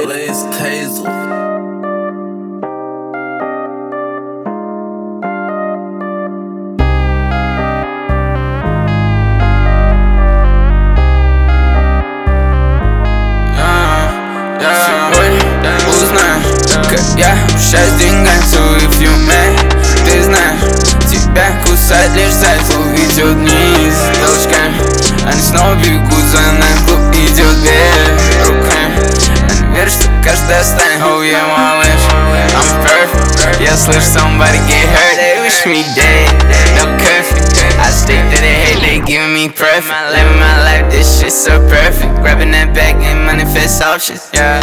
Blaze Tazel. Я общаюсь с деньгами, if you man. Ты знаешь, тебя кусает лишь зайц. Идет вниз толчками, они снова бегут за нами. Клуб идет вверх руками, они верят, что каждая станет. Oh yeah, малыш, I'm perfect. Я слышу somebody get hurt, they wish me dead. No curfew, I stick to the hate, they giving me perfect. Living my life, this shit so perfect. Grabbing that bag and manifest options. Yeah.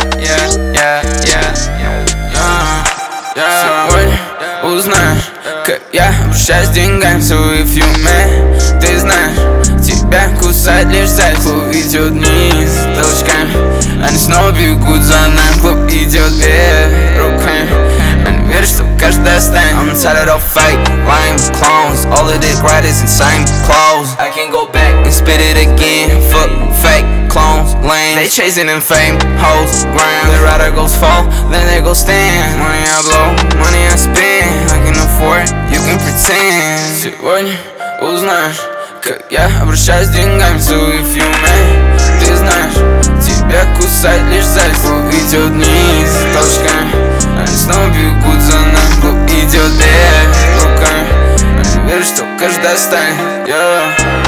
Сегодня узнаешь, как я общаюсь с деньгами. So if you man, ты знаешь, тебя кусает лишь зайц. Клуб идет вниз толчками, они снова бегут за нами. Клуб идет вверх руками, они верят, что каждая станет. I'm tired of fake, lying clones. All of the writers in same clothes. I can't go back and spit it again. Fuck fake clones, lame. They chasing them fame hoes round. The rider goes fall, then they go stand. Money I blow, money I spend. I can afford it, you can pretend. Сегодня узнаешь, как я обращаюсь с деньгами. So if you man, ты знаешь, тебя кусает лишь зайц. Клуб идет вниз толчками, они снова бегут за нами. Клуб идет вверх руками, они верят, что каждая станет.